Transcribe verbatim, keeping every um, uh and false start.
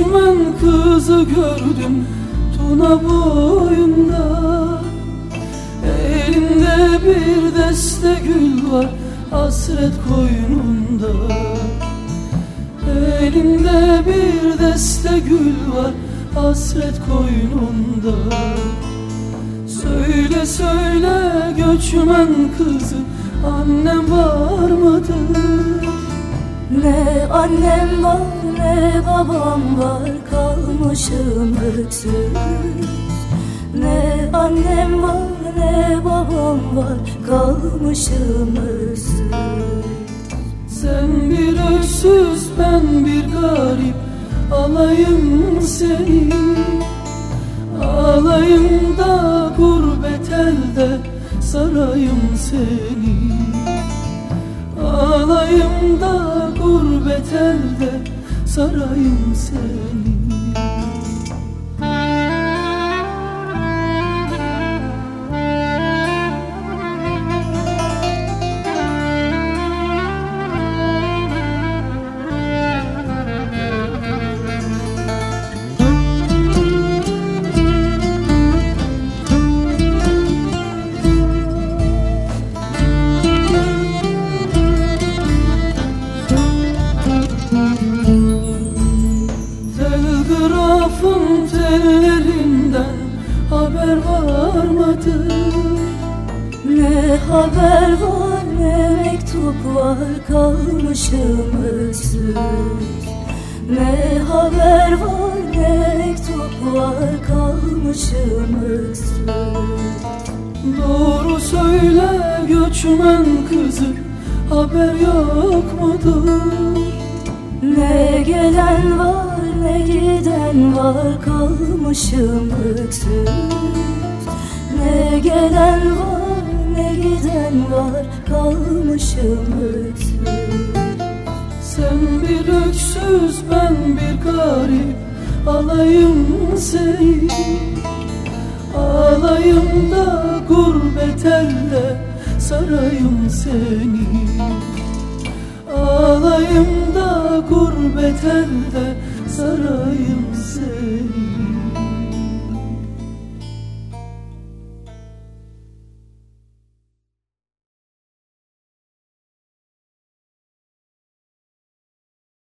göçmen kızı gördüm Tuna boyunda. Elinde bir deste gül var hasret koynunda. Elinde bir deste gül var hasret koynunda. Söyle söyle göçmen kızı, annem var mıdır? Ne annem var ne babam var, kalmışım öksüz. Ne annem var ne babam var, kalmışım öksüz. Sen bir öksüz ben bir garip, alayım seni. Alayım da gurbet elde sarayım seni. Alayım da gurbet elde sarayım seni. Telgrafın tellerinden haber var mıdır? Ne haber var ne mektup var, kalmışım öksüz. Ne haber var ne mektup var, kalmışım öksüz. Doğru söyle göçmen kızı, haber yok mudur? Ne gelen var ne giden var, kalmışım öksüz. Ne gelen var ne giden var, kalmışım öksüz. Sen bir öksüz ben bir garip, alayım seni. Alayım da gurbet elde sarayım seni. Alayım da gurbet elde sarayım